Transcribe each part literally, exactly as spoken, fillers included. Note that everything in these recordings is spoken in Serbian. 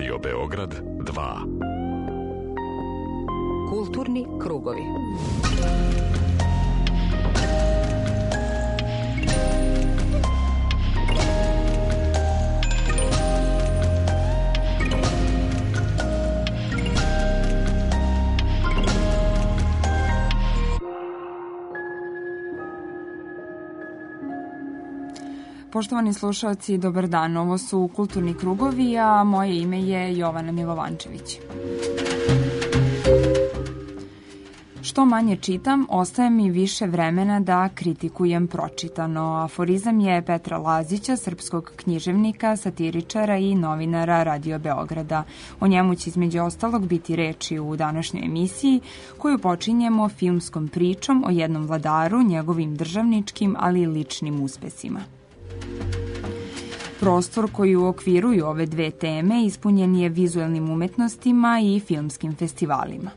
Radio Beograd dva. Kulturni krugovi. Poštovani slušalci, dobar dan. Ovo su Kulturni krugovi, a moje ime je Jovana Milovančević. Što manje čitam, ostaje mi više vremena da kritikujem pročitano. Aforizam je Petra Lazića, srpskog književnika, satiričara i novinara Radio Beograda. O njemu će između ostalog biti reči u današnjoj emisiji, koju počinjemo filmskom pričom o jednom vladaru, njegovim državničkim, ali i ličnim uspesima. Prostor koji uokviruju ove dve teme ispunjen je vizuelnim umetnostima i filmskim festivalima.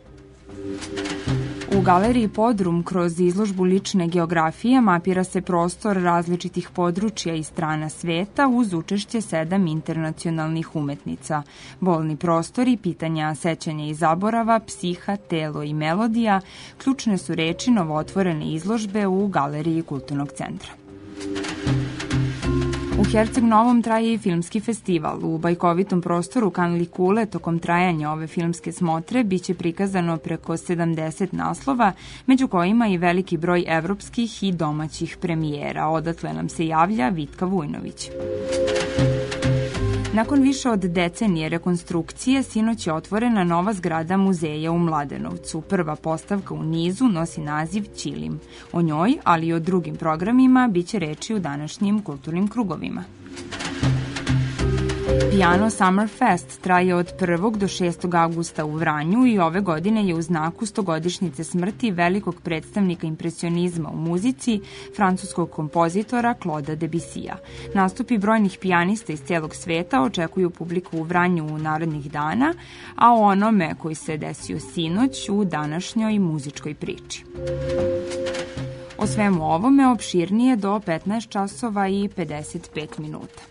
U galeriji Podrum kroz izložbu lične geografije mapira se prostor različitih područja i strana sveta uz učešće sedam internacionalnih umetnica. Bolni prostori, pitanja sećanja i zaborava, psiha, telo i melodija ključne su reči novootvorene izložbe u galeriji Kulturnog centra. U Herceg Novom traje i filmski festival. U bajkovitom prostoru Kanli Kule tokom trajanja ove filmske smotre biće prikazano preko sedamdeset naslova, među kojima i veliki broj evropskih i domaćih premijera. Odatle nam se javlja Vitka Vujnović. Nakon više od decenije rekonstrukcije, sinoć je otvorena nova zgrada muzeja u Mladenovcu. Prva postavka u nizu nosi naziv Ćilim. O njoj, ali i o drugim programima, biće reči u današnjim kulturnim krugovima. Piano Summer Fest traje od prvog do šestog avgusta u Vranju i ove godine je u znaku stogodišnjice smrti velikog predstavnika impresionizma u muzici, francuskog kompozitora Claude'a Debussija. Nastupi brojnih pijanista iz celog sveta očekuju publiku u Vranju u narednih dana, a o onome koji se desio sinoć u današnjoj muzičkoj priči. O svemu ovome opširnije do petnaest časova i pedeset pet minuta.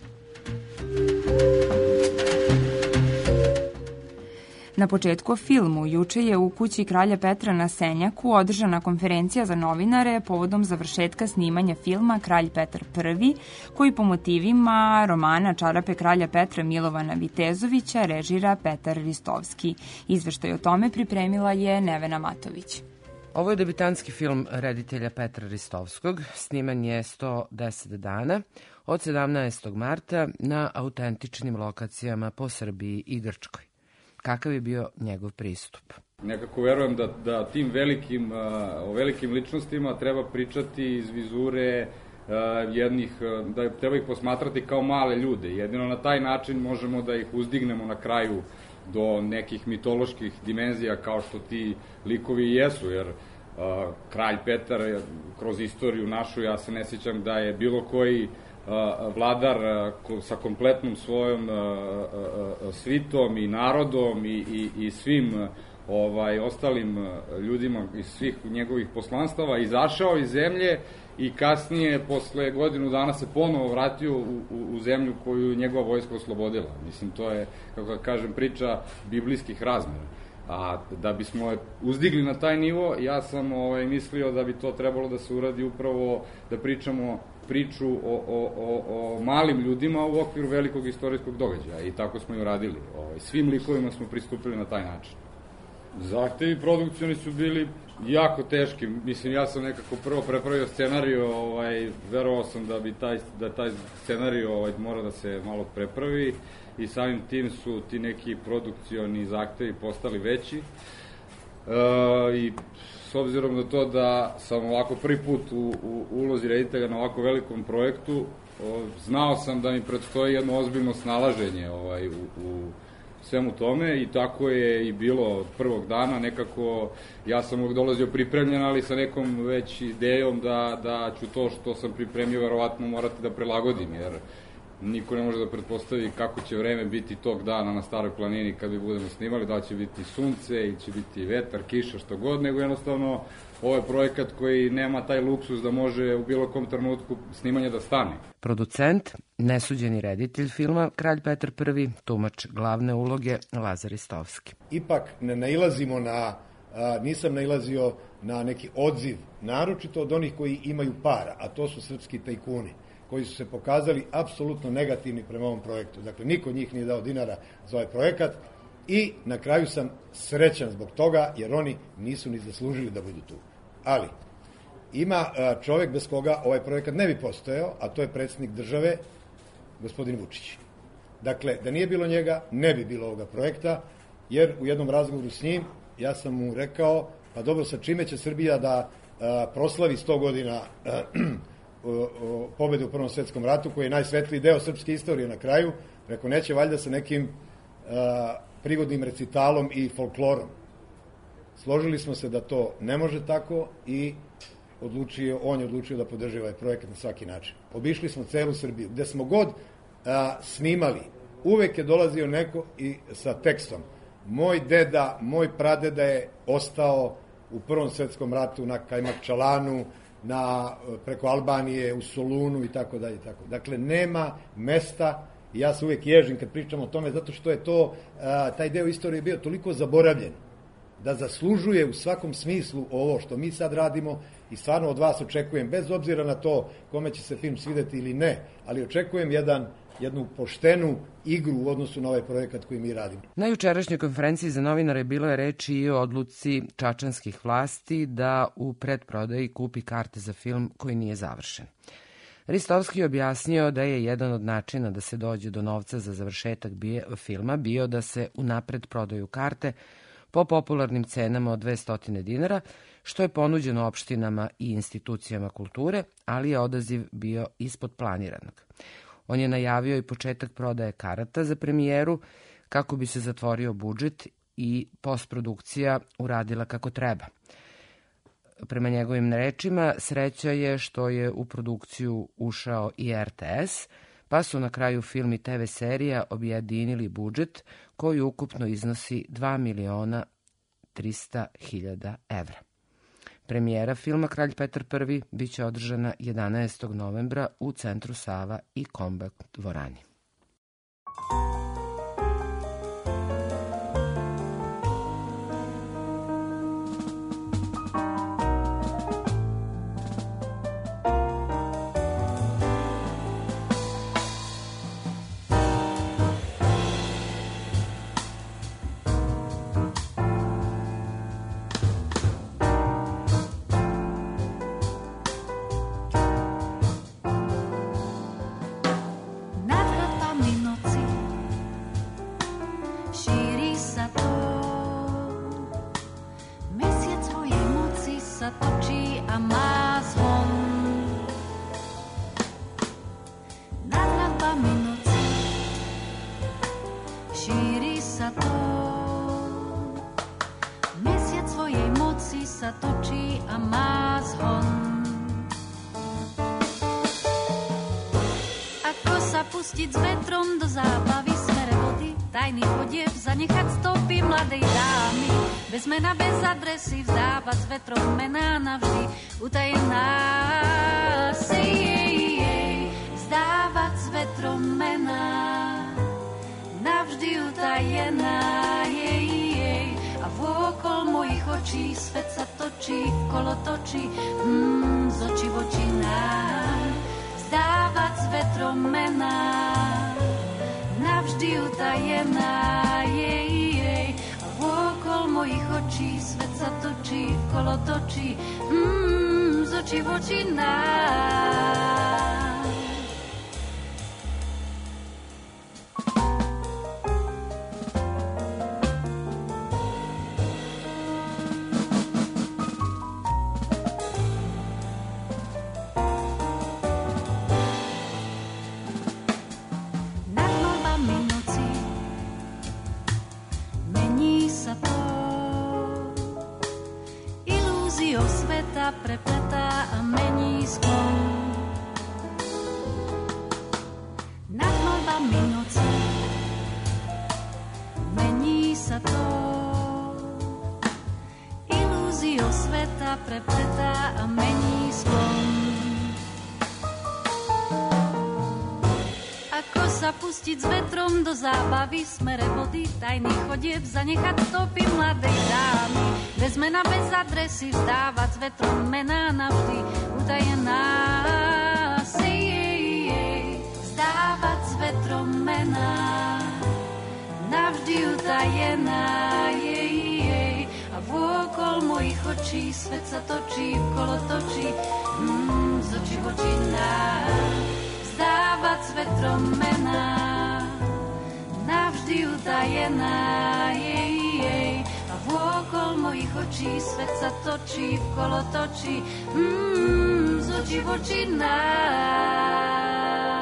Na početku o filmu, juče je u kući Kralja Petra na Senjaku održana konferencija za novinare povodom završetka snimanja filma Kralj Petar prvi, koji po motivima romana Čarape Kralja Petra Milovana Vitezovića režira Petar Ristovski. Izveštaj o tome pripremila je Nevena Matović. Ovo je debitanski film reditelja Petra Ristovskog. Sniman je sto deset dana od sedamnaestog marta na autentičnim lokacijama po Srbiji i Grčkoj. Kakav je bio njegov pristup? Nekako verujem da, da tim velikim, o velikim ličnostima treba pričati iz vizure jednih, da treba ih posmatrati kao male ljude. Jedino na taj način možemo da ih uzdignemo na kraju do nekih mitoloških dimenzija kao što ti likovi i jesu, jer uh, Kralj Petar kroz istoriju našu, ja se ne sjećam da je bilo koji uh, vladar uh, sa kompletnom svojom uh, uh, svitom i narodom i, i, i svim uh, ovaj, ostalim uh, ljudima iz svih njegovih poslanstava izašao iz zemlje i kasnije, posle godinu dana, se ponovo vratio u, u, u zemlju koju njegova vojska oslobodila. Mislim, to je, kako kažem, priča biblijskih razmera. A da bismo je uzdigli na taj nivo, ja sam ovaj, mislio da bi to trebalo da se uradi upravo, da pričamo priču o, o, o, o malim ljudima u okviru velikog istorijskog događaja. I tako smo i uradili. Ovaj, svim likovima smo pristupili na taj način. Zahtevi produkcioni su bili jako teški. Mislim, ja sam nekako prvo prepravio scenariju, ovaj, verovao sam da bi taj, da taj scenariju ovaj, mora da se malo prepravi i samim tim su ti neki produkcioni zahtevi postali veći. E, I s obzirom na to da sam ovako prvi put u, u ulozi reditelja na ovako velikom projektu, o, znao sam da mi predstoji jedno ozbiljno snalaženje ovaj, u, u svemu tome i tako je i bilo od prvog dana. Nekako ja sam uvijek dolazio pripremljen, ali sa nekom već idejom da, da ću to što sam pripremio verovatno morati da prilagodim, jer niko ne može da pretpostavi kako će vreme biti tog dana na Staroj planini kad bi budemo snimali, da će biti sunce ili će biti vetar, kiša, što god, nego jednostavno ovo je projekat koji nema taj luksus da može u bilo kom trenutku snimanje da stane. Producent, nesuđeni reditelj filma Kralj Petar Prvi, tumač glavne uloge Lazar Ristovski. Ipak ne nailazimo na, a, nisam nailazio na neki odziv, naročito od onih koji imaju para, a to su srpski tajkuni, koji su se pokazali apsolutno negativni prema ovom projektu. Dakle, niko od njih nije dao dinara za ovaj projekat i na kraju sam srećan zbog toga, jer oni nisu ni zaslužili da budu tu. Ali, ima čovek bez koga ovaj projekat ne bi postojao, a to je predsjednik države, gospodin Vučić. Dakle, da nije bilo njega, ne bi bilo ovoga projekta, jer u jednom razgovoru s njim, ja sam mu rekao, pa dobro, sa čime će Srbija da a, proslavi sto godina a, pobede u Prvom svetskom ratu, koji je najsvetliji deo srpske istorije na kraju, rekao, neće valjda sa nekim a, prigodnim recitalom i folklorom. Složili smo se da to ne može tako i odlučio, on je odlučio da podrži ovaj projekat na svaki način. Obišli smo celu Srbiju. Gde smo god a, snimali, uvek je dolazio neko i sa tekstom. Moj deda, moj pradeda je ostao u Prvom svetskom ratu na Kajmakčalanu, na, preko Albanije, u Solunu i tako dalje. Dakle, nema mesta, i ja se uvek ježim kad pričam o tome, zato što je to, a, taj deo istorije bio toliko zaboravljen, da zaslužuje u svakom smislu ovo što mi sad radimo i stvarno od vas očekujem, bez obzira na to kome će se film svideti ili ne, ali očekujem jedan, jednu poštenu igru u odnosu na ovaj projekat koji mi radimo. Na jučerašnjoj konferenciji za novinare bilo je reči i o odluci čačanskih vlasti da u predprodaji kupi karte za film koji nije završen. Ristovski je objasnio da je jedan od načina da se dođe do novca za završetak filma bio da se unapred prodaju karte po popularnim cenama od dvesta dinara, što je ponuđeno opštinama i institucijama kulture, ali je odaziv bio ispod planiranog. On je najavio i početak prodaje karata za premijeru kako bi se zatvorio budžet i postprodukcija uradila kako treba. Prema njegovim rečima, sreća je što je u produkciju ušao i er te es, pa su na kraju film i te ve serija objedinili budžet koji ukupno iznosi dva miliona trista hiljada evra. Premijera filma Kralj Petar Prvi biće održana jedanaestog novembra u Centru Sava i Kombakt dvorani. Pustit s vetrom do zábavy smere vody, tajný odev zanechať stopy mladej dámy, bez mena, bez adresy, vzdávať s vetrom mená navždy, utajená si jej, jej, vzdávať s vetrom mená, navždy utajená jej, jej, a vôkol mojich očí svet sa točí, kolo točí, mm, z očí v oči nám. Vzdávať s vetrom mená, navždy utajená jej, jej. A vôkol mojich očí svet sa točí, kolo točí, mm, z očí v oči nám. Prepletá a mení sklon. Nad mi noci. Mení sa to, ilúziou sveta prepletá a mení sklon. Ako sa pustiť s vetrom do zábavy, smere vody tajných chodieb, zanechať stopy mladej dámy. Bez mena, bez adresy, vzdávať s vetrom mená navždy utajená. Vzdávať s vetrom mená navždy utajená. Jej, jej. A vôkol mojich očí svet sa točí, vkolo točí, mm, z očí v očí nám. Vzdávať s vetrom mená navždy utajená. Jej, jej. A vôkol mojich očí svet sa točí, vkolo točí, mm, z očí v očí nám.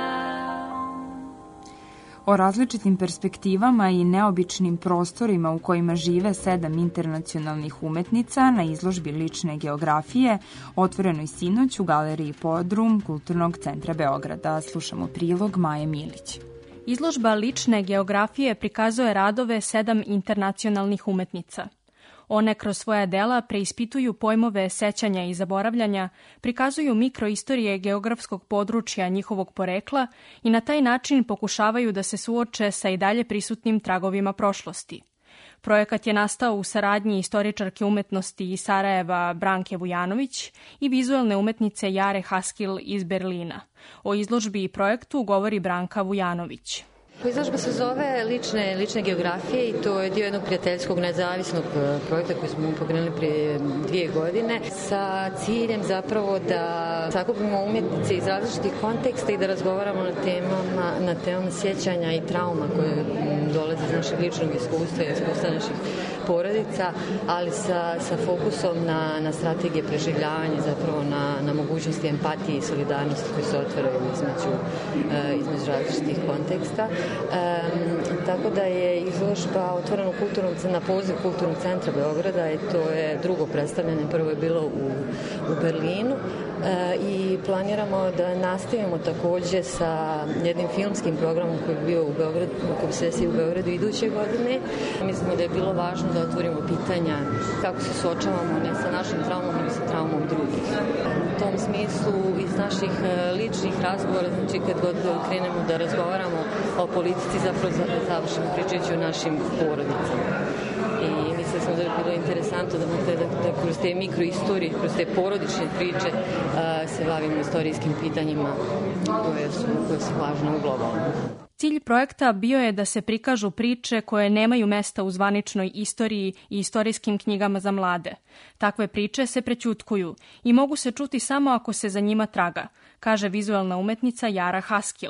O različitim perspektivama i neobičnim prostorima u kojima žive sedam internacionalnih umetnica na izložbi lične geografije, otvorenoj sinoć u galeriji Podrum Kulturnog centra Beograda. Slušamo prilog Maje Milić. Izložba lične geografije prikazuje radove sedam internacionalnih umetnica. One kroz svoja dela preispituju pojmove sećanja i zaboravljanja, prikazuju mikroistorije geografskog područja njihovog porekla i na taj način pokušavaju da se suoče sa i dalje prisutnim tragovima prošlosti. Projekat je nastao u saradnji istoričarke umetnosti iz Sarajeva Branke Vujanović i vizualne umetnice Jare Haskil iz Berlina. O izložbi i projektu govori Branka Vujanović. Izložba se zove lične, lične geografije i to je dio jednog prijateljskog nezavisnog projekta koji smo pokrenuli prije dvije godine sa ciljem zapravo da sakupimo umjetnice iz različitih konteksta i da razgovaramo na temama, na temama sjećanja i trauma koje dolaze iz našeg ličnog iskustva i iskustva naših porodica, ali sa, sa fokusom na, na strategije preživljavanja, zapravo na, na mogućnosti empatije i solidarnosti koje se otvaraju između, između različitih konteksta. Um, tako da je izložba otvorena u kulturnom, na poziv Kulturnog centra Beograda i to je drugo predstavljanje, prvo je bilo u, u Berlinu e, i planiramo da nastavimo takođe sa jednim filmskim programom koji je bio u Beogradu, koji se desi u Beogradu iduće godine. Mislimo da je bilo važno da otvorimo pitanja kako se suočavamo ne sa našim traumom, nego sa traumom drugih. U tom smislu iz naših ličnih razgovora, znači kad god krenemo da razgovaramo o politici, zapravo završimo pričajući o našim porodicama. I mislili smo da je bilo interesantno da, da, da kroz te mikroistorije, kroz te porodične priče a, se bavimo istorijskim pitanjima koje su, koje su važne u globalnom. Cilj projekta bio je da se prikažu priče koje nemaju mesta u zvaničnoj istoriji i istorijskim knjigama za mlade. Takve priče se prećutkuju i mogu se čuti samo ako se za njima traga, kaže vizualna umetnica Jara Haskil.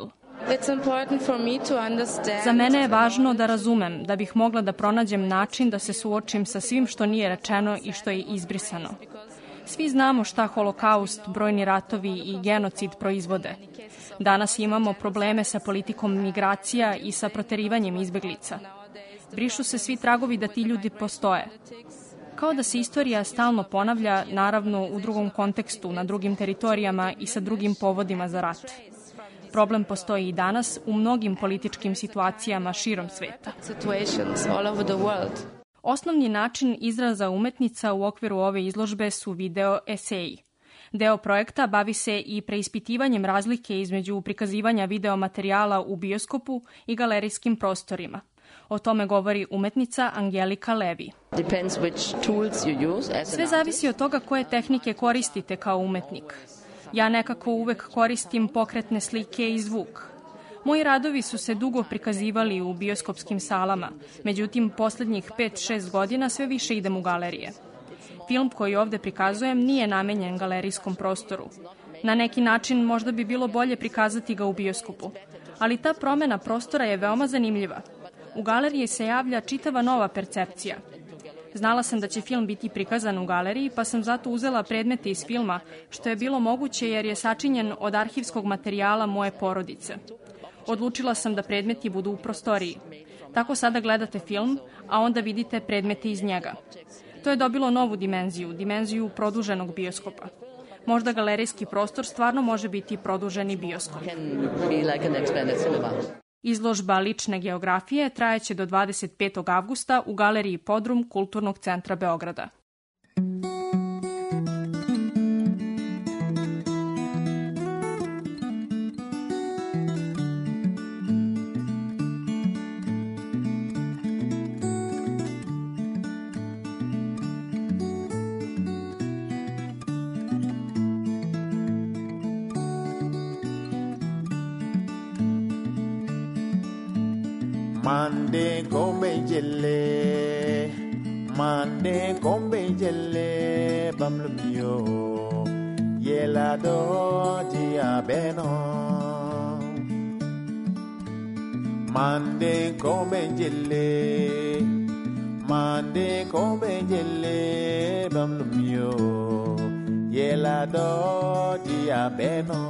Za mene je važno da razumem, da bih mogla da pronađem način da se suočim sa svim što nije rečeno i što je izbrisano. Svi znamo šta holokaust, brojni ratovi i genocid proizvode. Danas imamo probleme sa politikom migracija i sa proterivanjem izbeglica. Brišu se svi tragovi da ti ljudi postoje. Kao da se istorija stalno ponavlja, naravno u drugom kontekstu, na drugim teritorijama i sa drugim povodima za rat. Problem postoji i danas u mnogim političkim situacijama širom sveta. Osnovni način izraza umetnica u okviru ove izložbe su video eseji. Deo projekta bavi se i preispitivanjem razlike između prikazivanja video materijala u bioskopu i galerijskim prostorima. O tome govori umetnica Angelika Levi. Sve zavisi od toga koje tehnike koristite kao umetnik. Ja nekako uvek koristim pokretne slike i zvuk. Moji radovi su se dugo prikazivali u bioskopskim salama, međutim, poslednjih pet šest godina sve više idem u galerije. Film koji ovde prikazujem nije namenjen galerijskom prostoru. Na neki način možda bi bilo bolje prikazati ga u bioskopu, ali ta promena prostora je veoma zanimljiva. U galeriji se javlja čitava nova percepcija. Znala sam da će film biti prikazan u galeriji, pa sam zato uzela predmete iz filma, što je bilo moguće jer je sačinjen od arhivskog materijala moje porodice. Odlučila sam da predmeti budu u prostoriji. Tako sada gledate film, a onda vidite predmete iz njega. To je dobilo novu dimenziju, dimenziju produženog bioskopa. Možda galerijski prostor stvarno može biti produženi bioskop. Izložba lične geografije trajeće do dvadeset petog avgusta u galeriji Podrum Kulturnog centra Beograda. Mande kombe jelle, mande kombe jelle, bamlumio, yela do dia beno. Mande kombe jelle, mande kombe jelle, bamlumio, yela do dia beno.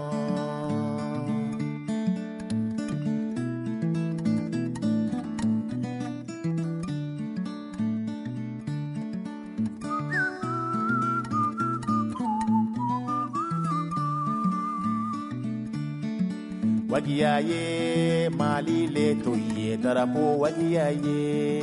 Wagiyaye mali le toye darapo wagiyaye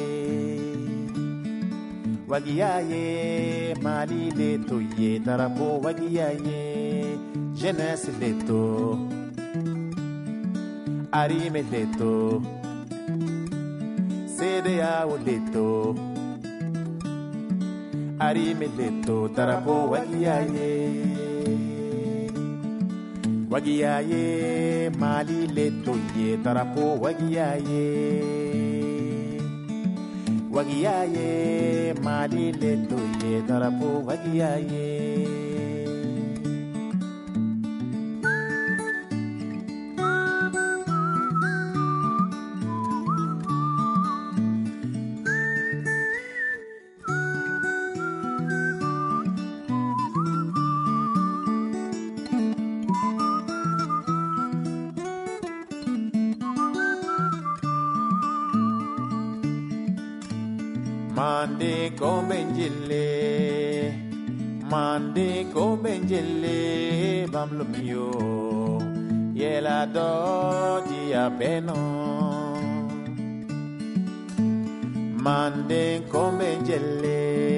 Wagiyaye mali le toye darapo wagiyaye jeunesse le to arime le to sede ya le to arime le to darapo wagiyaye Wagiyaye mali le toye darapo wagiyaye Wagiyaye mali le toye darapo wagiyaye Mande kombenjele, mande kombenjele, bamlumio, yela do dia beno. Mande kombenjele,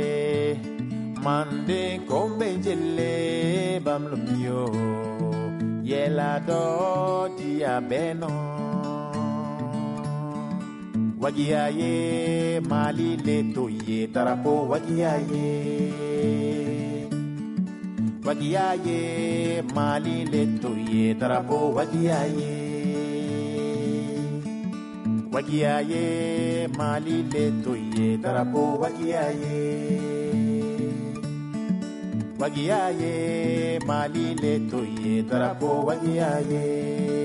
mande kombenjele, bamlumio, yela do dia beno. Wagiyaye mali le toye darapo wagiyaye Wagiyaye mali le toye darapo wagiyaye Wagiyaye mali le toye darapo wagiyaye Wagiyaye mali le toye darapo wagiyaye.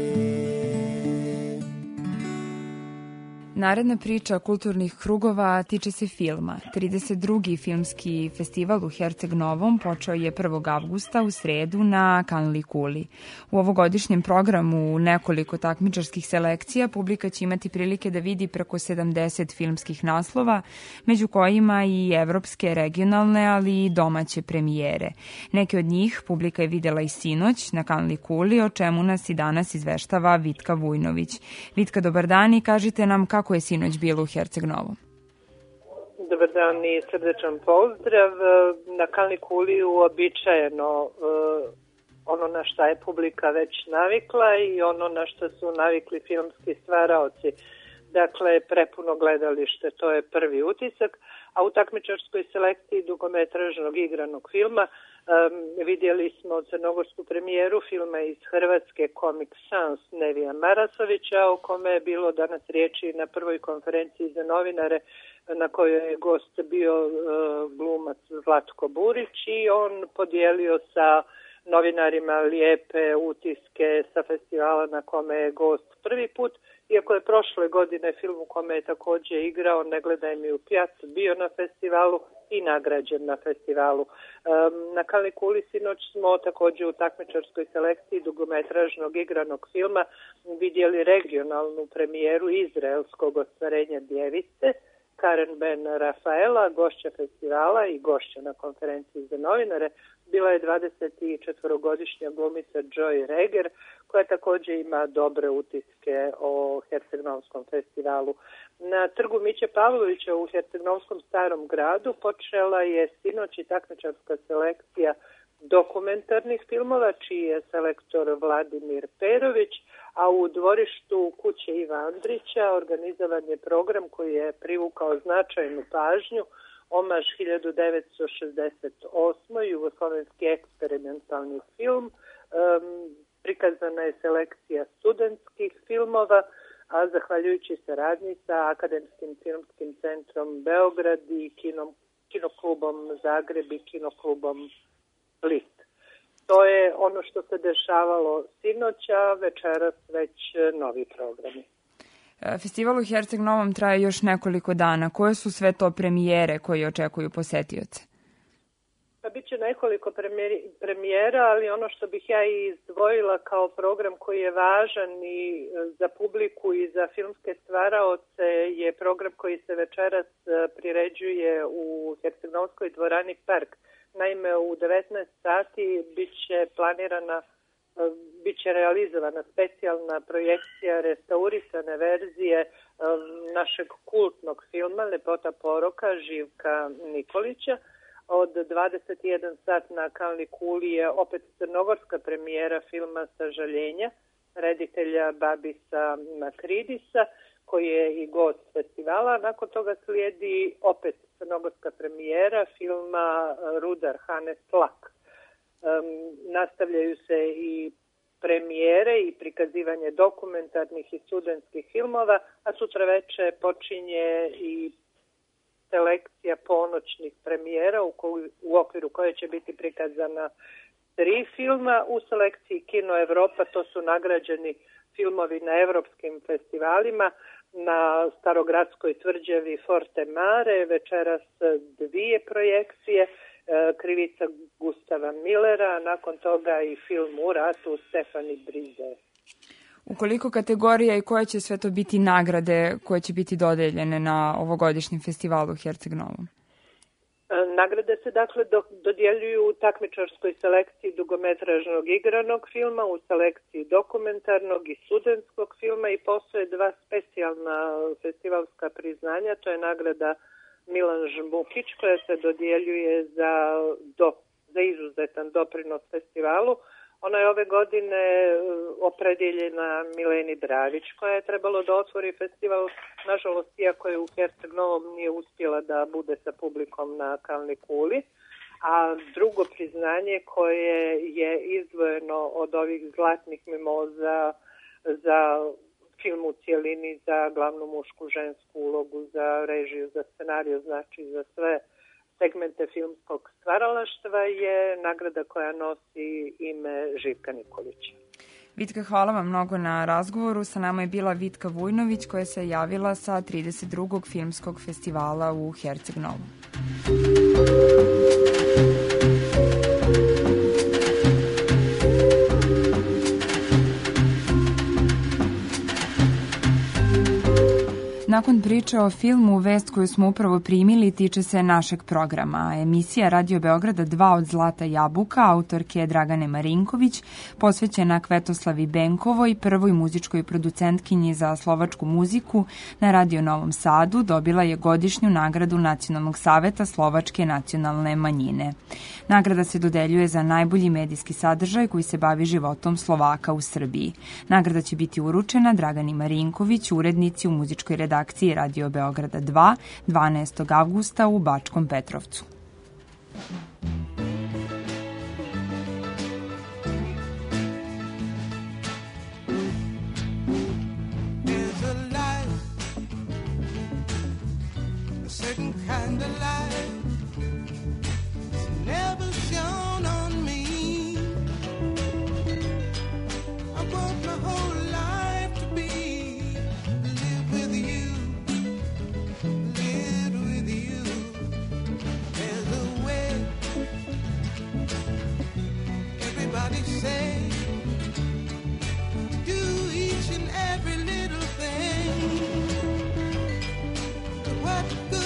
Naredna priča kulturnih krugova tiče se filma. trideset drugi filmski festival u Herceg Novom počeo je prvog avgusta u sredu na Kanli Kuli. U ovogodišnjem programu nekoliko takmičarskih selekcija publika će imati prilike da vidi preko sedamdeset filmskih naslova, među kojima i evropske, regionalne, ali i domaće premijere. Neke od njih publika je videla i sinoć na Kanli Kuli, o čemu nas i danas izveštava Vitka Vujnović. Vitka, dobar dan i kažite nam kako je sinoć bilo u Herceg Novom. Dobar dan i srdečan pozdrav. Na Kanli Kuli uobičajeno ono na šta je publika već navikla i ono na što su navikli filmski stvaraoci. Dakle, prepuno gledalište, to je prvi utisak, a u takmičarskoj selekciji dugometražnog igranog filma um, vidjeli smo crnogorsku premijeru filma iz Hrvatske Comic Sans Nevija Marasovića, o kome je bilo danas riječi na prvoj konferenciji za novinare na kojoj je gost bio uh, glumac Zlatko Burić i on podijelio sa novinarima lijepe utiske sa festivala na kome je gost prvi put. Iako je prošle godine film u kome je također igrao Ne gledaj mi u pjacu bio na festivalu i nagrađen na festivalu. Um, na Kanli Kuli sinoć smo također u takmičarskoj selekciji dugometražnog igranog filma vidjeli regionalnu premijeru izraelskog ostvarenja Djevice, Karen Ben Rafaela, gošća festivala i gošća na konferenciji za novinare, bila je dvadeset četvorogodišnja glumica Joy Reger, koja takođe ima dobre utiske o Herceg-Novskom festivalu. Na trgu Miće Pavlovića u Herceg-Novskom Starom gradu počela je sinoć i takmičarska selekcija dokumentarnih filmova, čiji je selektor Vladimir Perović, a u dvorištu kuće Iva Andrića organizovan je program koji je privukao značajnu pažnju, omaž hiljadu devetsto šezdeset osmoj jugoslovenski eksperimentalni film. Um, prikazana je selekcija studentskih filmova, a zahvaljujući saradnji sa Akademskim filmskim centrom Beograd i kinom, kinoklubom Zagreb i kinoklubom Split. To je ono što se dešavalo sinoća, večeras već novi programi. Festival u Herceg-Novom traje još nekoliko dana. Koje su sve to premijere koje očekuju posetioce? Pa biće nekoliko premijera, ali ono što bih ja i izdvojila kao program koji je važan i za publiku i za filmske stvaraoce je program koji se večeras priređuje u Herceg-Novskoj dvorani Park. Naime, u devetnaest sati biće planirana, biće realizovana specijalna projekcija restaurisane verzije našeg kultnog filma Lepota poroka Živka Nikolića. Od dvadeset jedan sat na Kalni kuli je opet crnogorska premijera filma Sažaljenja reditelja Babisa Makridisa, koji je i gost festivala. Nakon toga slijedi opet crnogorska premijera filma Rudar Hane Tlak. Um, nastavljaju se i premijere i prikazivanje dokumentarnih i studentskih filmova, a sutra veče počinje i selekcija ponoćnih premijera u, ko, u okviru koje će biti prikazana tri filma. U selekciji Kino Evropa to su nagrađeni filmovi na evropskim festivalima. Na Starogradskoj tvrđavi Forte Mare večeras dvije projekcije, Krivica Gustava Millera, nakon toga i film U ratu Stefani Brize. U koliko kategorija i koje će sve to biti nagrade koje će biti dodeljene na ovogodišnjem festivalu u Herceg-Novom? Nagrade se dakle dodjeljuju u takmičarskoj selekciji dugometražnog igranog filma, u selekciji dokumentarnog i studentskog filma i postoje dva specijalna festivalska priznanja. To je nagrada Milan Žmukić koja se dodjeljuje za, do, za izuzetan doprinos festivalu. Ona je ove godine opredjeljena Mileni Dravić koja je trebalo da otvori festival. Nažalost, iako je u Herceg-Novom nije uspjela da bude sa publikom na Kalni kuli. A drugo priznanje koje je izdvojeno od ovih zlatnih mimoza za film u cijelini, za glavnu mušku žensku ulogu, za režiju, za scenariju, znači za sve segmente filmskog stvaralaštva je nagrada koja nosi ime Živka Nikolića. Vitka, hvala vam mnogo na razgovoru. Sa nama je bila Vitka Vujnović koja se javila sa trideset drugog filmskog festivala u Herceg-Novom. Nakon priče o filmu, vest koju smo upravo primili tiče se našeg programa. Emisija Radio Beograda dva od Zlata Jabuka, autorke Dragane Marinković, posvećena Kvetoslavi Benkovoj, prvoj muzičkoj producentkinji za slovačku muziku na Radio Novom Sadu, dobila je godišnju nagradu Nacionalnog saveta Slovačke nacionalne manjine. Nagrada se dodeljuje za najbolji medijski sadržaj koji se bavi životom Slovaka u Srbiji. Nagrada će biti uručena Dragani Marinković, urednici u muzičkoj redakciji akciji Radio Beograda dva, dvanaestog avgusta u Bačkom Petrovcu. What good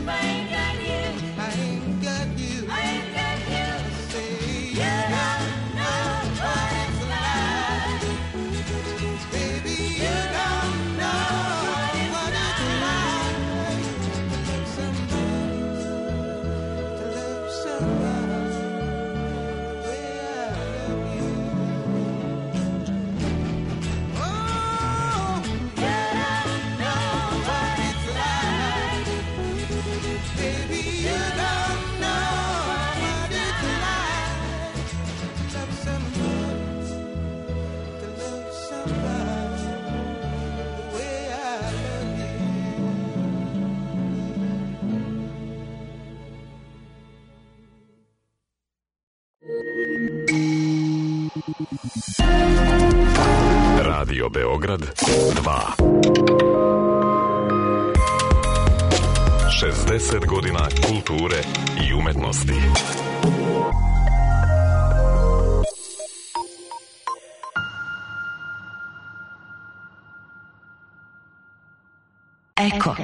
Radio Beograd dva. šezdeset godina kulture i umetnosti. Eko.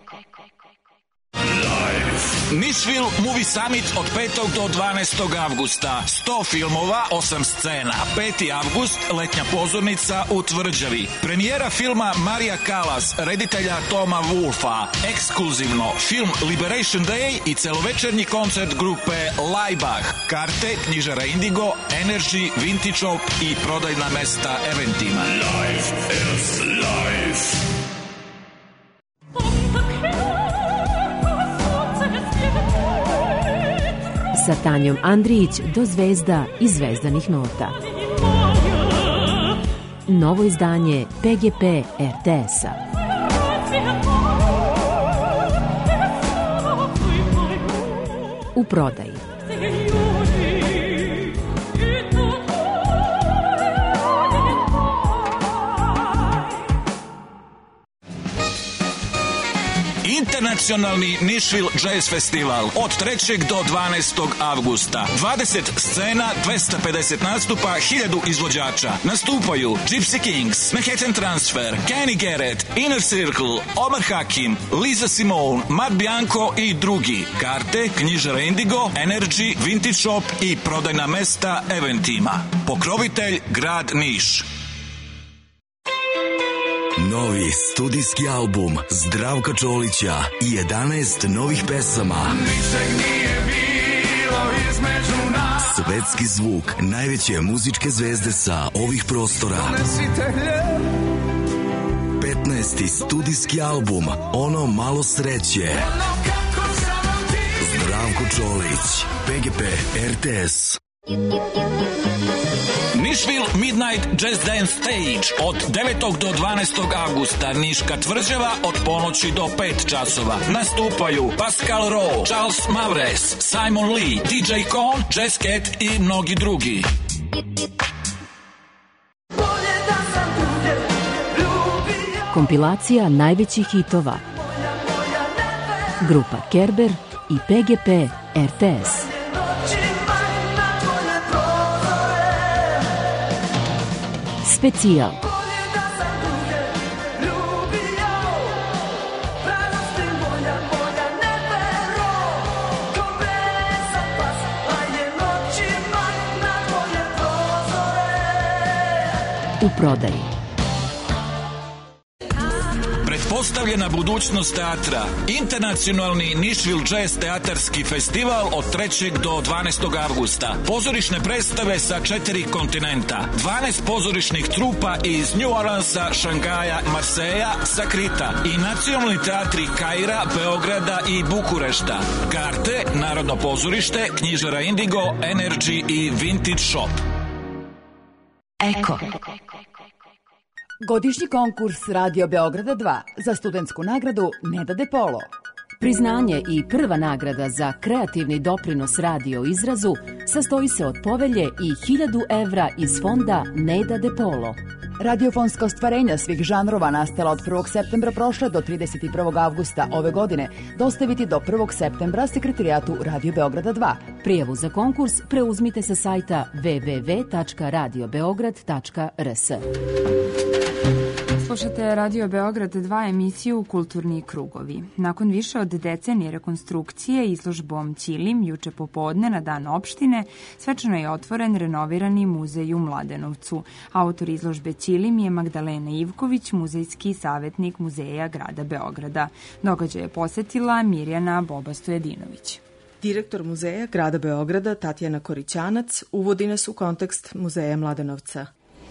Nashville Movie Summit od petog do dvanaestog avgusta. sto filmova, osam scena. peti avgust, letnja pozornica u Tvrđavi. Premijera filma Marija Kalas, reditelja Toma Wolfa. Ekskluzivno, film Liberation Day i celovečernji koncert grupe Laibach. Karte, knjižara Indigo, Energy, Vintage Shop i prodajna mesta Eventima. Life is life. Sa Tanjom Andrijić do zvezda i zvezdanih nota. Novo izdanje P G P R T S-a. U prodaji. Internacionalni Nashville Jazz Festival od trećeg do dvanaestog avgusta. dvadeset scena, dvesta pedeset nastupa, hiljadu izvođača. Nastupaju Gypsy Kings, Manhattan Transfer, Kenny Garrett, Inner Circle, Omar Hakim, Lisa Simone, Matt Bianco i drugi. Karte, knjižara Indigo, Energy, Vintage Shop i prodajna mesta Eventima. Pokrovitelj grad Niš. Novi studijski album Zdravka Čolića i jedanaest novih pesama. Ničeg nije bilo između nas. Svetski zvuk najveće muzičke zvezde sa ovih prostora. petnaesti studijski album Ono malo sreće. Zdravko Čolić, P G P R T S. Nashville Midnight Jazz Dance Stage od devetog do dvanaestog avgusta. Niška Tvrđava od ponoći do pet časova. Nastupaju Pascal Rowe, Charles Mavres, Simon Lee, D J Con, Jazz Cat i mnogi drugi. Kompilacija najvećih hitova. Grupa Kerber i P G P R T S. Specijal. U prodaji. Pretpostavljena budućnost teatra. Internacionalni Nashville Jazz teatarski festival od trećeg do dvanaestog avgusta. Pozorišne predstave sa četiri kontinenta. dvanaest pozorišnih trupa iz New Orleansa, Šangaja, Marseja, Sakrita i nacionalni teatri Kaira, Beograda i Bukurešta. Karte, Narodno pozorište, knjižara Indigo, Energy i Vintage Shop. Eko. Godišnji konkurs Radio Beograda dva za studentsku nagradu Neda De Polo. Priznanje i prva nagrada za kreativni doprinos radio izrazu sastoji se od povelje i hiljadu evra iz fonda Neda De Polo. Radiofonska ostvarenja svih žanrova nastala od prvog septembra prošle do trideset prvog avgusta ove godine dostaviti do prvog septembra sekretarijatu Radio Beograda dva. Prijavu za konkurs preuzmite sa sajta w w w tačka radio beograd tačka r s. Slušate Radio Beograd dva, emisiju Kulturni krugovi. Nakon više od decenije rekonstrukcije izložbom Ćilim juče popodne na dan opštine svečano je otvoren renovirani muzej u Mladenovcu. Autor izložbe Ćilim je Magdalena Ivković, muzejski savjetnik Muzeja grada Beograda. Događaj je posetila Mirjana Boba-Stojedinović. Direktor Muzeja grada Beograda Tatjana Korićanac uvodi nas u kontekst Muzeja Mladenovca.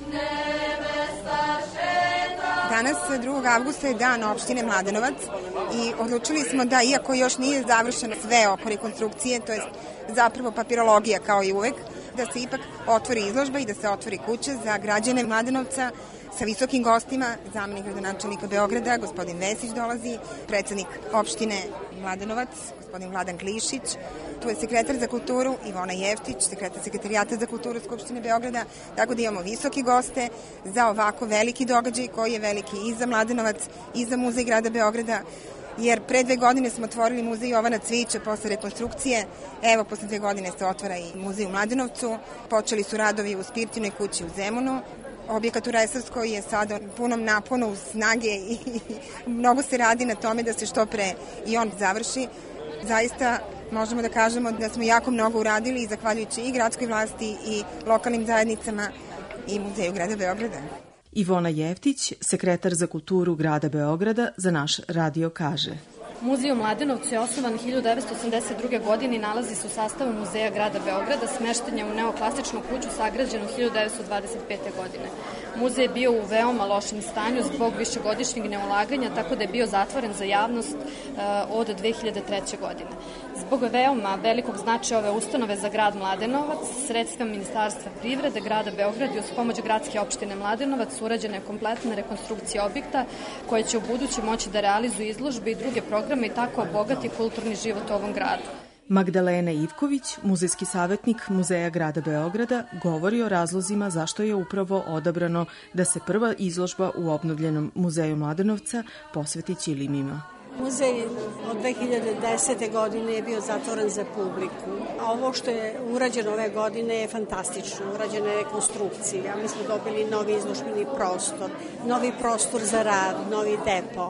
Danas, drugog avgusta, je dan opštine Mladenovac i odlučili smo da, iako još nije završeno sve oko rekonstrukcije, to je zapravo papirologija kao i uvek, da se ipak otvori izložba i da se otvori kuća za građane Mladenovca sa visokim gostima. Zamenik gradonačelnika Beograda, gospodin Vesić dolazi, predsednik opštine Mladenovac, gospodin Vladan Klišić, tu je sekretar za kulturu Ivona Jeftić, sekretar sekretarijata za kulturu Skupštine Beograda, tako da imamo visoki goste za ovako veliki događaj koji je veliki i za Mladenovac i za Muzej grada Beograda, jer pre dve godine smo otvorili Muzej Jovana Cvijića posle rekonstrukcije, evo posle dve godine se otvara i Muzej u Mladenovcu, počeli su radovi u Spirtinoj kući u Zemunu, objekat u Resavskoj je sada u punom naponu snage i mnogo se radi na tome da se što pre i on završi. Zaista možemo da kažemo da smo jako mnogo uradili i zahvaljujući i gradskoj vlasti i lokalnim zajednicama i Muzeju grada Beograda. Ivona Jeftić, sekretar za kulturu grada Beograda, za naš radio kaže: Muzej u Mladenovcu je osnovan hiljadu devetsto osamdeset druge. godine i nalazi se u sastavu Muzeja grada Beograda, smešten je u neoklasičnu kuću sagrađenu hiljadu devetsto dvadeset pete. godine. Muzej je bio u veoma lošem stanju zbog višegodišnjeg neulaganja, tako da je bio zatvoren za javnost od dve hiljade treće. godine. Zbog veoma velikog značaja ove ustanove za grad Mladenovac, sredstva Ministarstva privrede grada Beograda i uz pomoć gradske opštine Mladenovac urađena je kompletna rekonstrukcija objekta koja će u buduće moći da realizuje izložbe i druge programe i tako obogati kulturni život u ovom gradu. Magdalena Ivković, muzejski savjetnik Muzeja grada Beograda, govori o razlozima zašto je upravo odabrano da se prva izložba u obnovljenom Muzeju Mladenovca posveti Ćilimima. Muzej od dve hiljade desete. godine je bio zatvoren za publiku, a ovo što je urađeno ove godine je fantastično. Urađena je rekonstrukcija, mi smo dobili novi izložbeni prostor, novi prostor za rad, novi depo,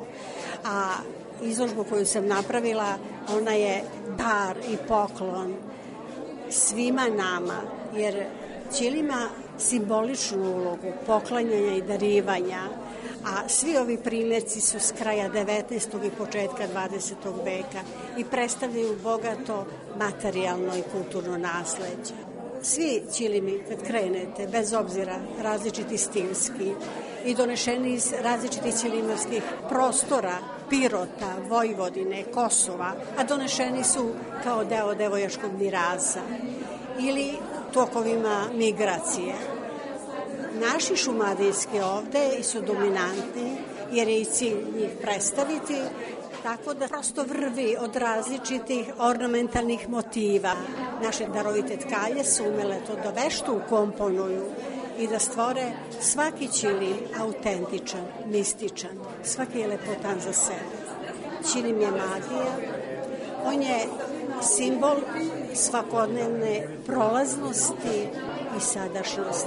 a izložbu koju sam napravila, ona je dar i poklon svima nama, jer Ćilima simboličnu ulogu poklanjanja i darivanja, a svi ovi primjerci su s kraja devetnaestog. i početka dvadesetog. veka i predstavljaju bogato materijalno i kulturno nasleđe. Svi Ćilimi, kad krenete, bez obzira različiti stilski i donešeni iz različitih ćilimarskih prostora, Pirota, Vojvodine, Kosova, a donešeni su kao deo devojaškog miraza ili tokovima migracije. Naši šumadijski ovde su dominantni jer je i cilj njih predstaviti, tako da prosto vrvi od različitih ornamentalnih motiva. Naše darovite tkalje su umele to da vešto ukomponuju i da stvore svaki Ćilim autentičan, mističan, svaki je lepotan za sebe. Ćilim je magija, on je simbol svakodnevne prolaznosti i sadašnjosti,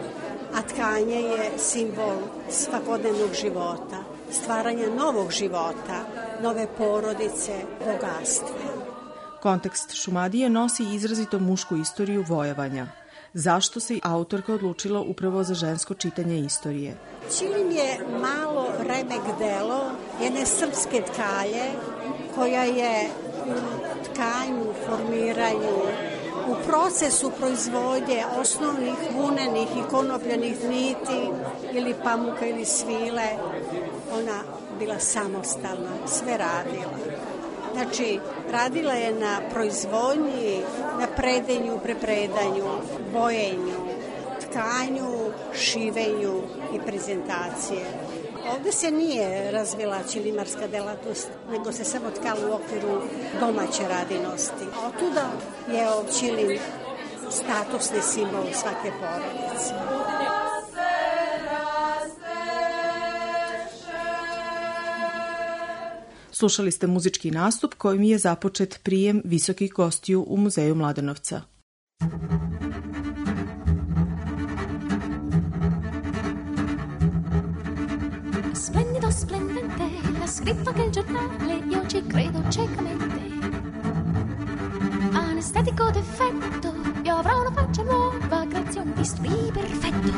a tkanje je simbol svakodnevnog života, stvaranja novog života, nove porodice, bogatstva. Kontekst Šumadije nosi izrazito mušku istoriju vojevanja. Zašto se autorka odlučila upravo za žensko čitanje istorije? Ćilim je malo remek delo jedne srpske tkalje koja je u tkanju, formiranju, u procesu proizvodnje osnovnih vunenih i konopljanih niti ili pamuka ili svile, ona bila samostalna, sve radila. Znači, radila je na proizvodnji, na predenju, prepredanju, bojenju, tkanju, šivenju i prezentacije. Ovde se nije razvila ćilimarska delatnost, nego se samo tkala u okviru domaće radinosti. Otuda je ćilim statusni simbol svake porodice. Slušali ste muzički nastup kojim je započet prijem visokih gostiju u Muzeju Mladenovca. scritto anche il giornale, io ci credo ciecamente. Anestetico d'effetto, io avrò una faccia nuova grazie a un bisturi perfetto.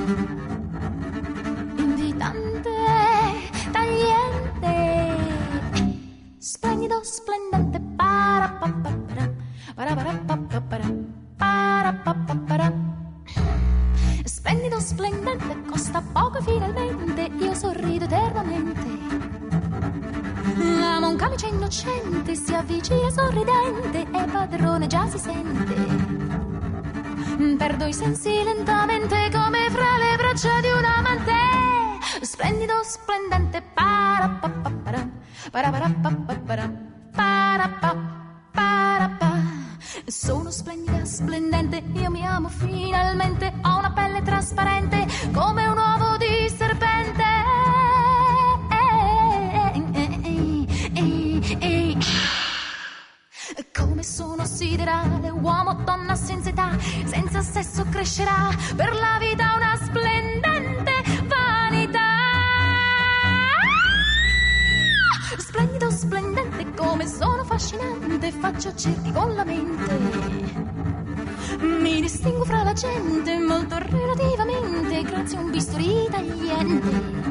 Invitante, tagliente, splendido, splendente, parapapapara, parapapapara, parapapapara. Splendido, splendente, costa poco e finalmente io sorrido eternamente. Amo un camice innocente, si avvicina sorridente e padrone già si sente. Perdo i sensi lentamente come fra le braccia di un amante. Splendido, splendente, parapapapara, parapapapara, parapapapara. Sono splendida, splendente, io mi amo finalmente. Ho una pelle trasparente come un uovo di serpente. Come sono siderale, uomo, donna senza età, senza sesso crescerà per la vita una splendente vanità. Splendido, splendente, come sono affascinante, faccio cerchi con la mente. Mi distingo fra la gente molto relativamente grazie a un bisturi tagliente.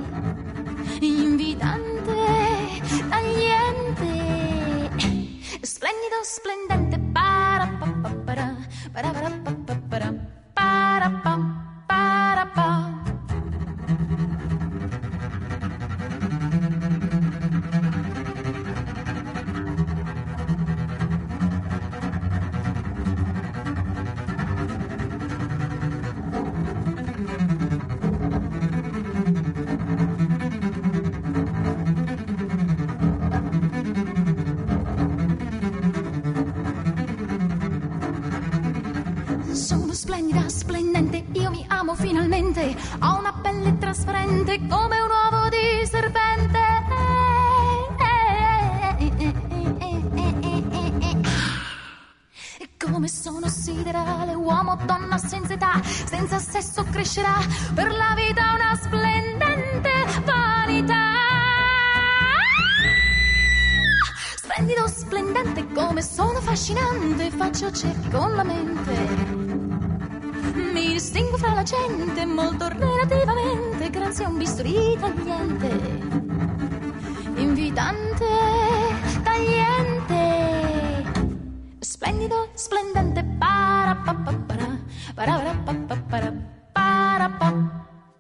Invitante, tagliente, splendido, splendente, parapapapara, parapapapara, parapam, parapam. Splendida, splendente, io mi amo finalmente. Ho una pelle trasparente come un uovo di serpente. Come sono siderale, uomo, donna senza età, senza sesso crescerà per la vita una splendente vanità. Splendido, splendente, come sono affascinante, faccio cerchi con la mente. Mi distingo fra la gente molto relativamente grazie a un bisturi tagliente. Invitante, tagliente, splendido, splendente, parapapapara, parapapapara, parapapapara.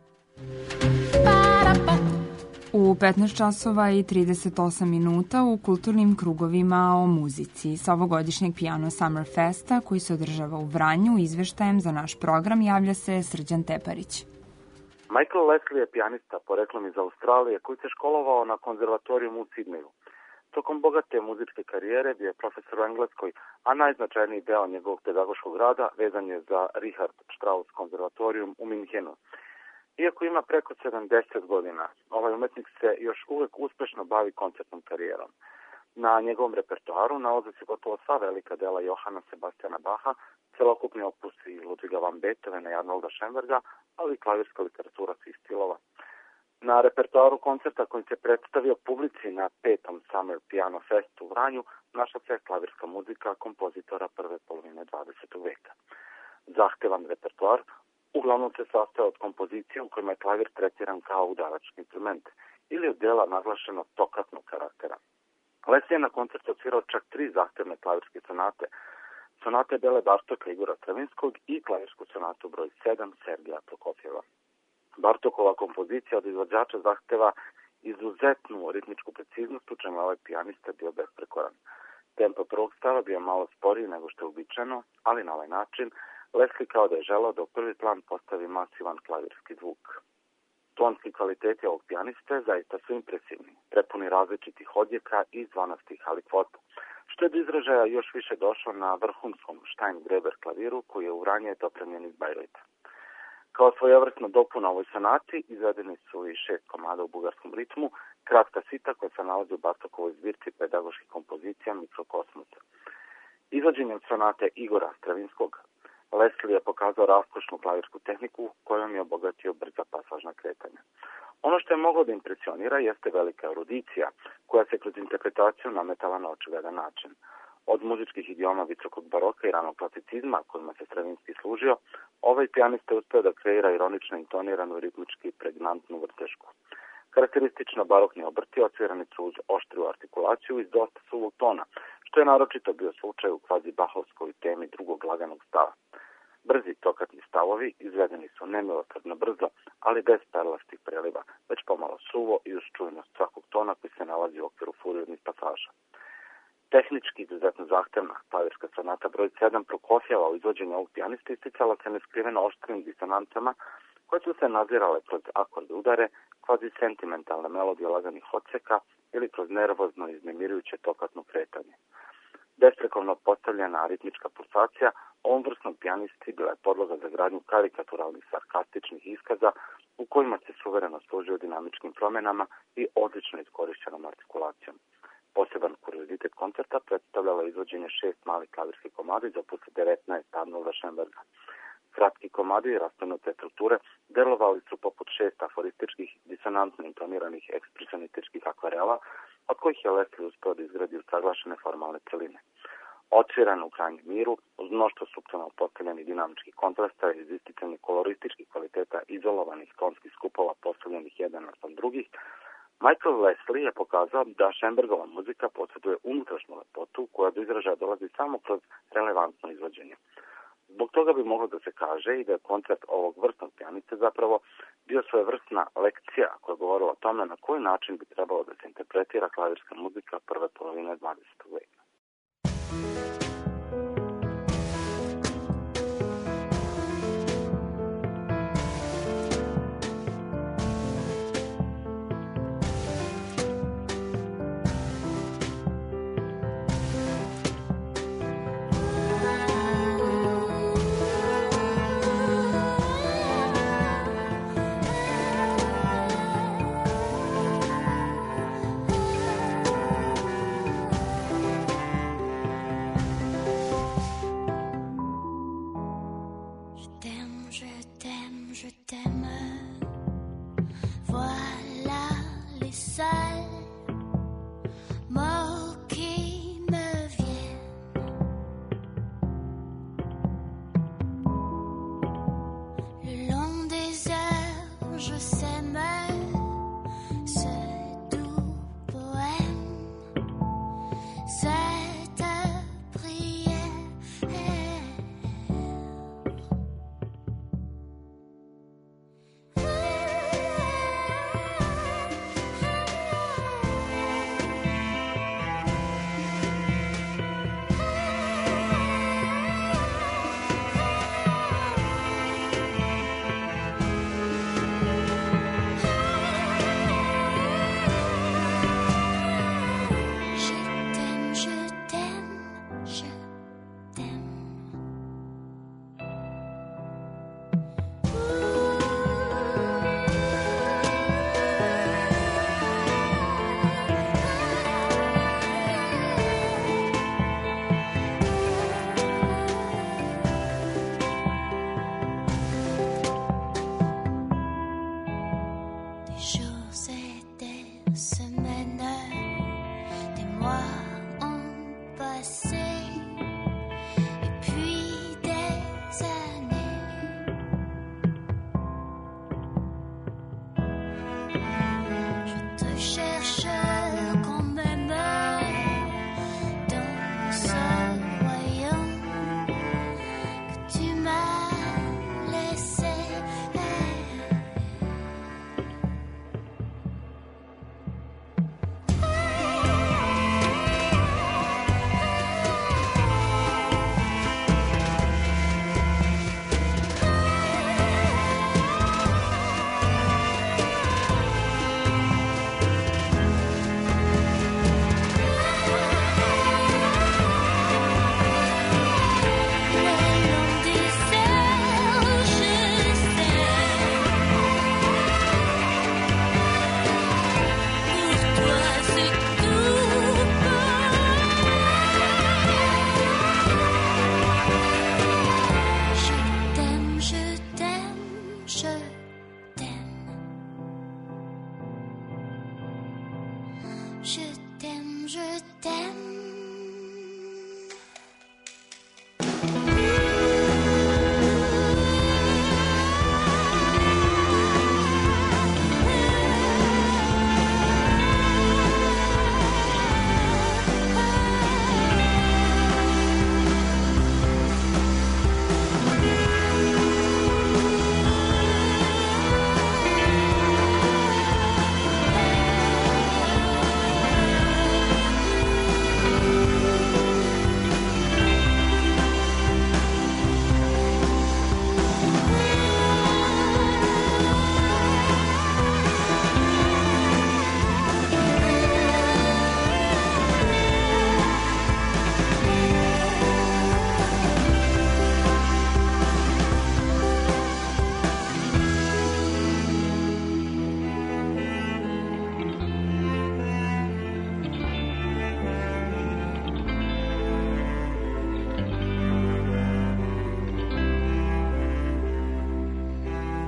U petnaest časova i trideset osam minuta u kulturnim krugovima o muzici. Sa ovogodišnjeg Piano Summer Festa, koji se održava u Vranju, izveštajem za naš program javlja se Srđan Teparić. Michael Leslie je pijanista poreklom iz Australije koji se školovao na konzervatorijumu u Sidneju. Tokom bogate muzičke karijere bio je profesor u Engleskoj, a najznačajniji deo njegovog pedagoškog rada vezan je za Richard Strauss konzervatorijum u Minhenu. Iako ima preko sedamdeset godina, ovaj umetnik se još uvek uspešno bavi koncertnom karijerom. Na njegovom repertoaru nalaze se gotovo sva velika dela Johana Sebastiana Bacha, celokupni opusi Ludviga van Beethovena i Arnolda Schoenberga, ali i klavirska literatura svih stilova. Na repertoaru koncerta kojim se predstavio publici na petom Summer Piano Festu u Vranju našla se klavirska muzika kompozitora prve polovine dvadesetog veka. Zahtevan repertoar uglavnom se sastoje od kompozicije u kojima je klavir tretiran kao udarački instrument ili od dela naglašenog tokatnog karaktera. Leslie je na koncertu odsvirao čak tri zahtevne klavirske sonate, sonate Bele Bartoka Igora Stravinskog i klavirsku sonatu broj sedam Sergeja Prokofjeva. Bartokova kompozicija od izvođača zahteva izuzetnu ritmičku preciznost, u čemu je ovaj pijanista bio besprekoran. Tempo prvog stava bio malo sporiji nego što je uobičajeno, ali na ovaj način Leslie kao da je želao da u prvi plan postavi masivan klavirski zvuk. Tonski kvaliteti ovog pijaniste zaista su impresivni, prepuni različitih odjeka i zvonastih alikvota, što je do izražaja još više došlo na vrhunskom Steingreber klaviru koji je u Vranje dopremljen iz Bajrojta. Kao svojevrsna dopuna ovoj sonati izvedeni su i šest komada u bugarskom ritmu, kratka sita koja se nalazi u Bartokovoj zbirci pedagoških kompozicija Mikrokosmos. Izvođenjem sonate Igora Stravinskog, Leslie je pokazao raskošnu klavirsku tehniku kojom je obogatio brza pasažna kretanja. Ono što je moglo da impresionira jeste velika erudicija, koja se kroz interpretaciju nametala na očigledan način. Od muzičkih idioma visokog baroka i ranog klasicizma, kojima se Stravinski služio, ovaj pijanista je uspeo da kreira ironično intoniranu ritmički pregnantnu vrtešku. Karakteristično barokni obrti odsvirani su uz oštriju artikulaciju iz dosta suvog tona, što je naročito bio slučaj u kvazi bahovskoj temi drugog laganog stava. Brzi tokatni stavovi izvedeni su nemilosrdno brzo, ali bez perlastih preliva, već pomalo suvo i uz čujnost svakog tona koji se nalazi u okviru furioznih pasaža. Tehnički izuzetno zahtevna klavirska sonata broj sedam Prokofjeva u izvođenju ovog pijanista isticala se neskriveno oštrim disonancama koje su se nadzirale kroz akorde udare, kvazi sentimentalne melodije laganih odseka ili kroz nervozno iznemirujuće tokatno kretanje. Besprekorno postavljena ritmička pulsacija ovom vrstnom pijanisti bila je podloga za gradnju karikaturalnih sarkastičnih iskaza u kojima se suvereno služio dinamičkim promjenama i odlično iskorišćenom artikulacijom. Poseban kuriozitet koncerta predstavljalo izvođenje šest malih klavirskih komadi za opus devetnaest Arnolda Schoenberga. Kratki komadi rastonute strukture delovali su poput šest aforističkih, disonantno intoniranih ekspresionističkih akvarela, od kojih je Leslie uspeo da izgradi usaglašene formalne celine. Odsvirano u krajnjem miru, uz mnoštvo suptilno postavljenih dinamičkih kontrasta i isticanje kolorističkih kvaliteta izolovanih tonskih skupova postavljenih jedan nakon drugih, Michael Leslie je pokazao da Schoenbergova muzika posjeduje unutrašnju lepotu koja do izražaja dolazi samo kroz relevantno izvođenje. Zbog toga bi moglo da se kaže i da je koncert ovog vrstnog pijaniste zapravo bio svojevrsna lekcija koja govorila o tome na koji način bi trebalo da se interpretira klavirska muzika prve polovine dvadesetog veka.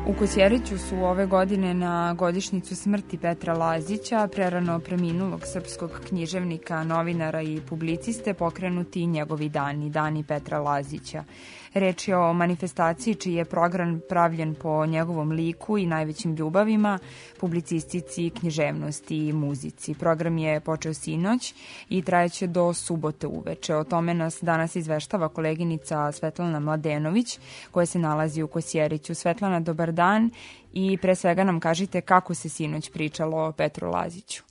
U Kosjeriću su ove godine na godišnjicu smrti Petra Lazića, prerano preminulog srpskog književnika, novinara i publiciste, pokrenuti njegovi dani, dani Petra Lazića. Reč je o manifestaciji čiji je program pravljen po njegovom liku i najvećim ljubavima, publicistici, književnosti i muzici. Program je počeo sinoć i trajeće do subote uveče. O tome nas danas izveštava koleginica Svetlana Mladenović, koja se nalazi u Kosjeriću. Svetlana, dobar dan i pre svega nam kažite kako se sinoć pričalo o Petru Laziću.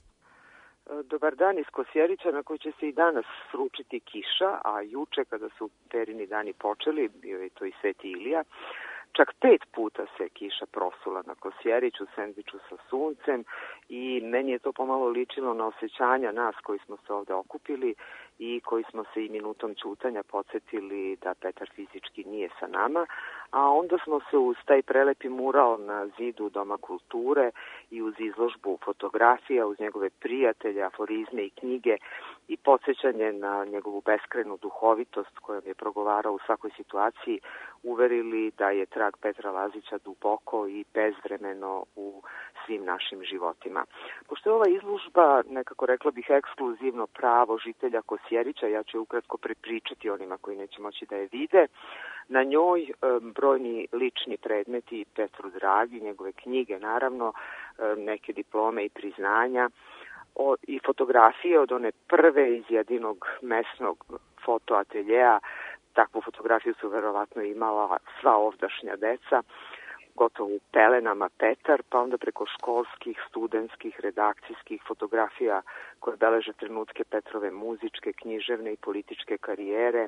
Dobar dan iz Kosjerića, na koji će se i danas sručiti kiša, a juče kada su Perini dani počeli, bio je to i Sveti Ilija, čak pet puta se kiša prosula na Kosjeriću, sendviču sa suncem i meni je to pomalo ličilo na osjećanja nas koji smo se ovde okupili i koji smo se i minutom ćutanja podsjetili da Petar fizički nije sa nama, a onda smo se uz taj prelepi mural na zidu Doma kulture i uz izložbu fotografija, uz njegove prijatelje, aforizme i knjige i podsjećanje na njegovu beskrenu duhovitost kojom je progovarao u svakoj situaciji, uverili da je trag Petra Lazića duboko i bezvremeno u svim našim životima. Pošto je ova izložba, nekako rekla bih, ekskluzivno pravo žitelja Kosjerića, ja ću ukratko prepričati onima koji neće moći da je vide. Na njoj brojni lični predmeti Petru dragi, njegove knjige naravno, neke diplome i priznanja o, i fotografije od one prve iz jedinog mesnog fotoateljeja. Takvu fotografiju su verovatno imala sva ovdašnja deca, gotovo u pelenama Petar, pa onda preko školskih, studentskih, redakcijskih fotografija koje beleže trenutke Petrove muzičke, književne i političke karijere,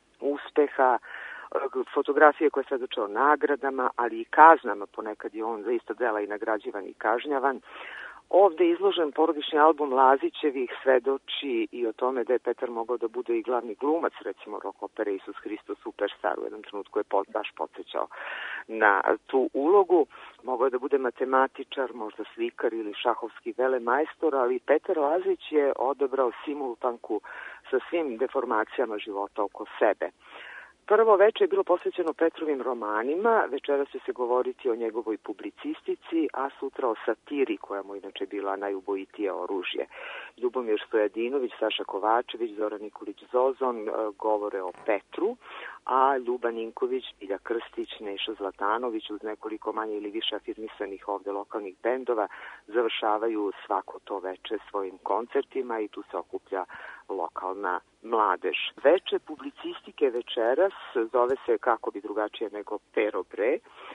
uspeha, fotografije koje svedoče o nagradama, ali i kaznama, ponekad je on za ista dela i nagrađivan i kažnjavan. Ovde izložen porodični album Lazićevih svedoči i o tome da je Petar mogao da bude i glavni glumac, recimo rock opere Isus Hristos Superstar, u jednom trenutku je baš podsjećao na tu ulogu. Mogao je da bude matematičar, možda slikar ili šahovski velemajstor, ali Petar Lazić je odabrao simultanku sa svim deformacijama života oko sebe. Prvo veče je bilo posvećeno Petrovim romanima, večera će se govoriti o njegovoj publicistici, a sutra o satiri, koja mu inače bila najubojitije oružje. Ljubomir Stojadinović, Saša Kovačević, Zoran Nikolić Zozon govore o Petru, a Ljuba Ninković, Bilja Krstić, Neša Zlatanović uz nekoliko manje ili više afirmisanih ovde lokalnih bendova završavaju svako to veče svojim koncertima i tu se okuplja lokalna mladež. Veče publicistike večeras zove se kako bi drugačije nego Pero Bre,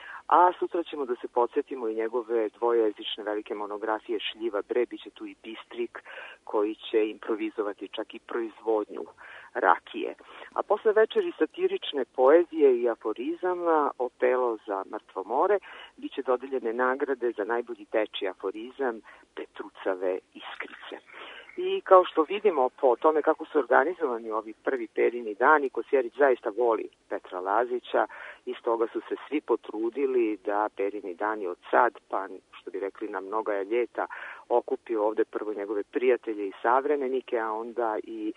a sutra ćemo da se podsjetimo i njegove dvojezične velike monografije Šljiva Bre, biće tu i Bistrik koji će improvizovati čak i proizvodnju rakije. A posle večeri satirične poezije i aforizama Opelo za mrtvo more biće dodeljene nagrade za najbolji dečiji aforizam Petrucave iskrice. I kao što vidimo po tome kako su organizovani ovi prvi Perini dani, Kosjerić zaista voli Petra Lazića i stoga su se svi potrudili da Perini dani od sad, pa što bi rekli na mnoga ljeta, okupi ovde prvo njegove prijatelje i savremenike, a onda i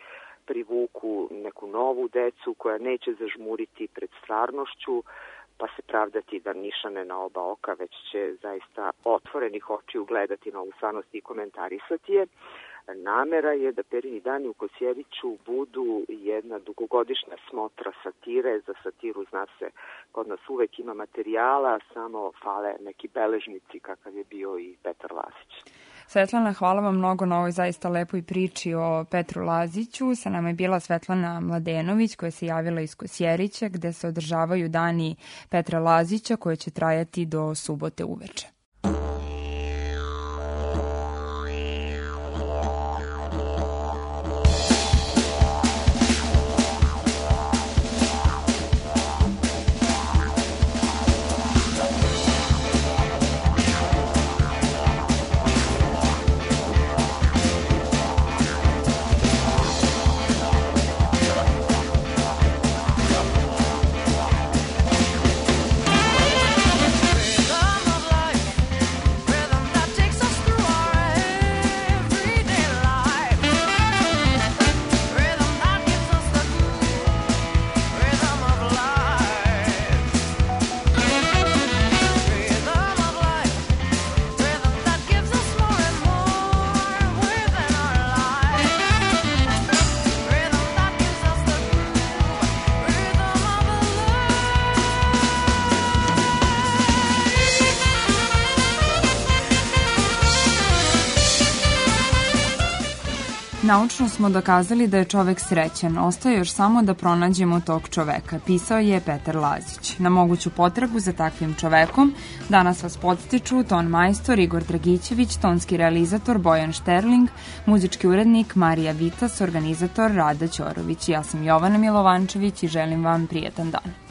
privuku neku novu decu koja neće zažmuriti pred stvarnošću, pa se pravdati da nišane na oba oka, već će zaista otvorenih očiju gledati na ovu stvarnost i komentarisati je. Namera je da Perini dani u Kosjeriću budu jedna dugogodišnja smotra satire. Za satiru, zna se, kod nas uvek ima materijala, samo fale neki beležnici kakav je bio i Petar Lazić. Svetlana, hvala vam mnogo na ovoj zaista lepoj priči o Petru Laziću. Sa nama je bila Svetlana Mladenović koja se javila iz Kosjerića gde se održavaju dani Petra Lazića koje će trajati do subote uveče. Life Naučno smo dokazali da je čovek srećan, ostaje još samo da pronađemo tog čoveka, pisao je Petar Lazić. Na moguću potragu za takvim čovekom danas vas podstiču ton majstor Igor Dragićević, tonski realizator Bojan Šterling, muzički urednik Marija Vitas, organizator Rada Ćorović. Ja sam Jovana Milovančević i želim vam prijetan dan.